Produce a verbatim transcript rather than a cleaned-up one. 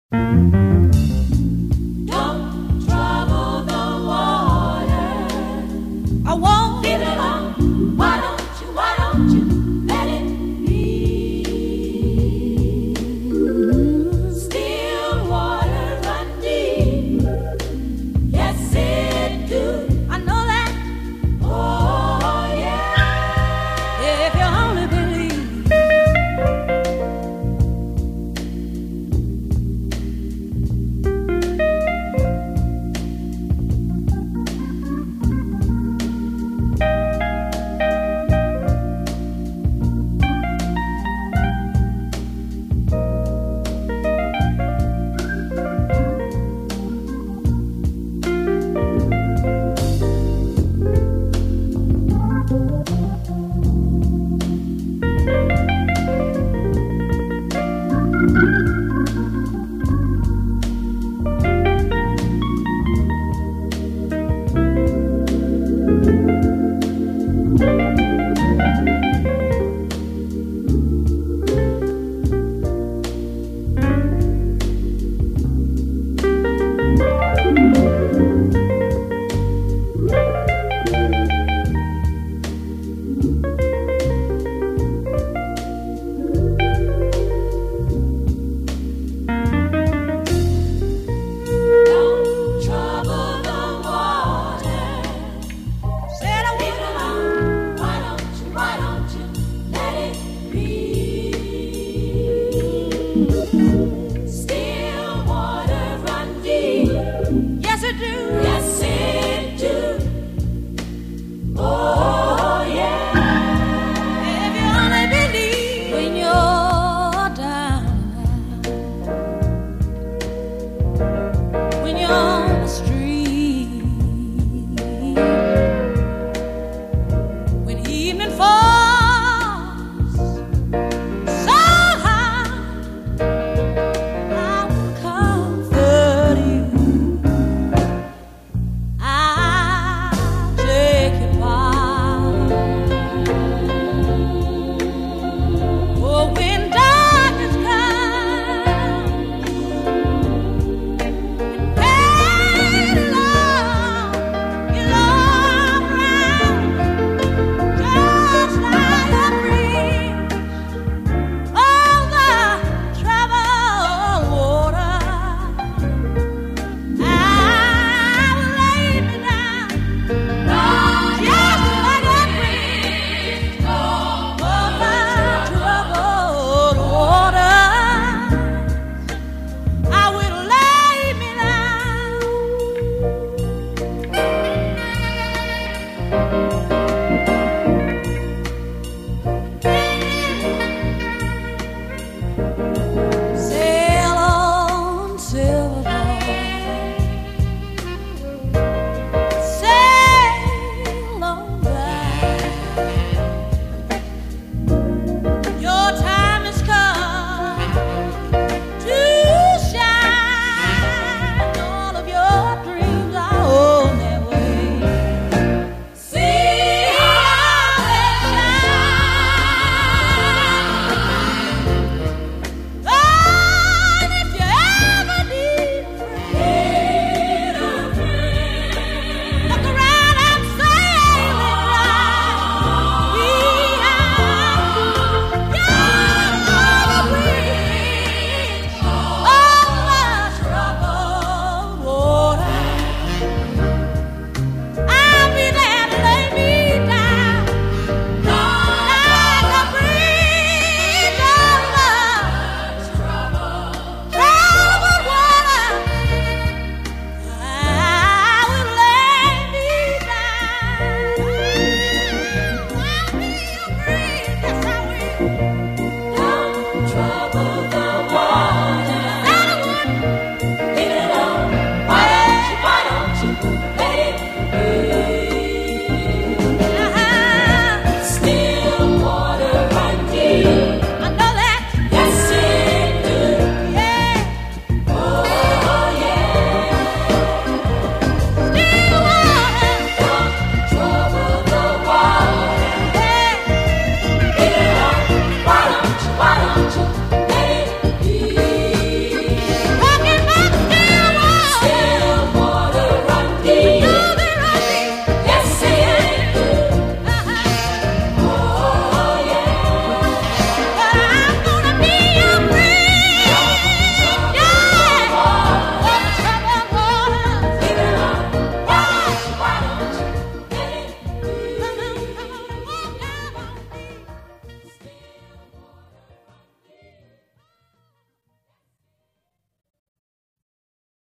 Don't trouble the water. I won't leave it alone. Why don't you, why don't you let it be? Still water run deep. Yes, it do. I know that. Oh, yeah. If you only believe. Don't trouble the water. Said I leave it alone. Why don't you, why don't you let it be? Still water run deep. Yes, it do. Yes, it do. Oh, yeah. If you only believe when you're down, when you're on the street.